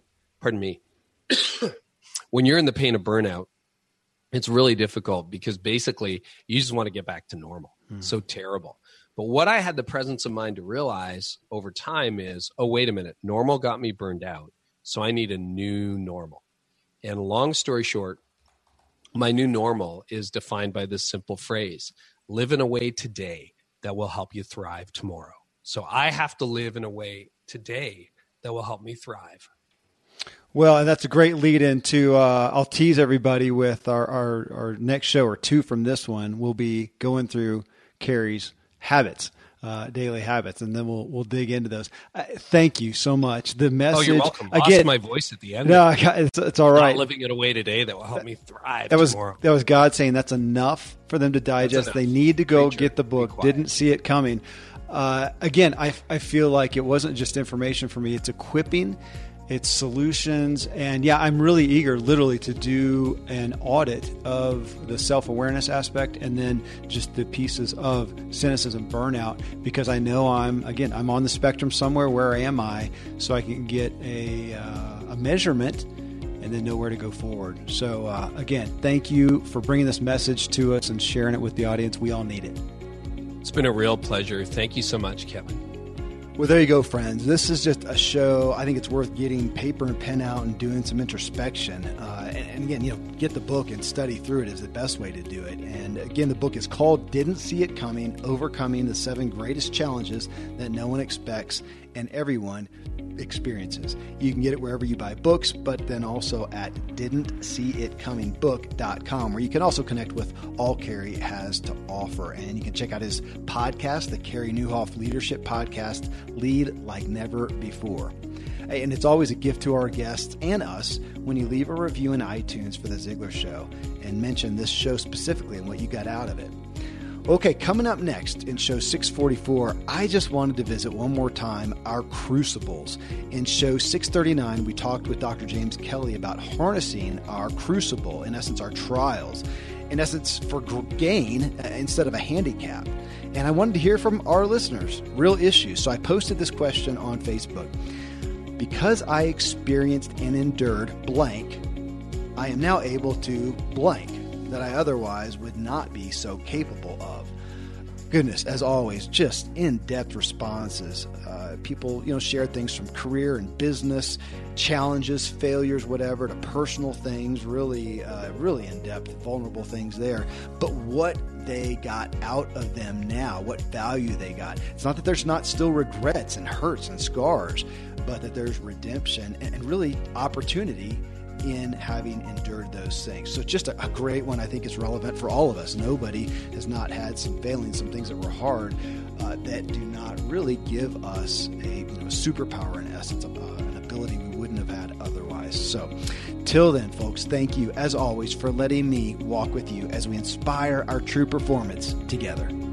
A: when you're in the pain of burnout, it's really difficult because basically you just want to get back to normal. So terrible. But what I had the presence of mind to realize over time is, oh, wait a minute, normal got me burned out. So I need a new normal. And long story short, my new normal is defined by this simple phrase: live in a way today that will help you thrive tomorrow. So I have to live in a way today that will help me thrive.
B: Well, and that's a great lead into, I'll tease everybody with our next show or two from this one. We'll be going through Carey's habits, daily habits, and then we'll dig into those. Thank you so much. The message.
A: Oh, you're welcome.
B: Again,
A: lost my voice at the end.
B: No, it's all right.
A: Not living in a way today that will help me thrive tomorrow.
B: That was God saying that's enough for them to digest. They need to go get the book. Didn't see it coming. Again, I feel like it wasn't just information for me. It's equipping. It's solutions. And yeah, I'm really eager literally to do an audit of the self-awareness aspect and then just the pieces of cynicism, burnout, because I know I'm on the spectrum somewhere. Where am I? So I can get a measurement and then know where to go forward. So again, thank you for bringing this message to us and sharing it with the audience. We all need it.
A: It's been a real pleasure. Thank you so much, Kevin.
B: Well, there you go, friends. This is just a show. I think it's worth getting paper and pen out and doing some introspection. And again, get the book and study through it is the best way to do it. And again, the book is called Didn't See It Coming: Overcoming the 7 Greatest Challenges That No One Expects and Everyone experiences. You can get it wherever you buy books, but then also at didn'tseeitcomingbook.com, where you can also connect with all Carey has to offer. And you can check out his podcast, the Carey Nieuwhof Leadership Podcast, Lead Like Never Before. And it's always a gift to our guests and us when you leave a review in iTunes for The Ziglar Show and mention this show specifically and what you got out of it. Okay, coming up next in show 644, I just wanted to visit one more time our crucibles. In show 639, we talked with Dr. James Kelly about harnessing our crucible, in essence, our trials, in essence, for gain instead of a handicap. And I wanted to hear from our listeners, real issues. So I posted this question on Facebook. Because I experienced and endured blank, I am now able to blank that I otherwise would not be so capable of. Goodness, as always, just in-depth responses. People, shared things from career and business, challenges, failures, whatever, to personal things, really in-depth, vulnerable things there. But what they got out of them now, what value they got. It's not that there's not still regrets and hurts and scars, but that there's redemption and really opportunity in having endured those things. So just a great one. I think is relevant for all of us. Nobody has not had some failings, some things that were hard that do not really give us a superpower, in essence, an ability we wouldn't have had otherwise. So till then, folks, thank you as always for letting me walk with you as we inspire our true performance together.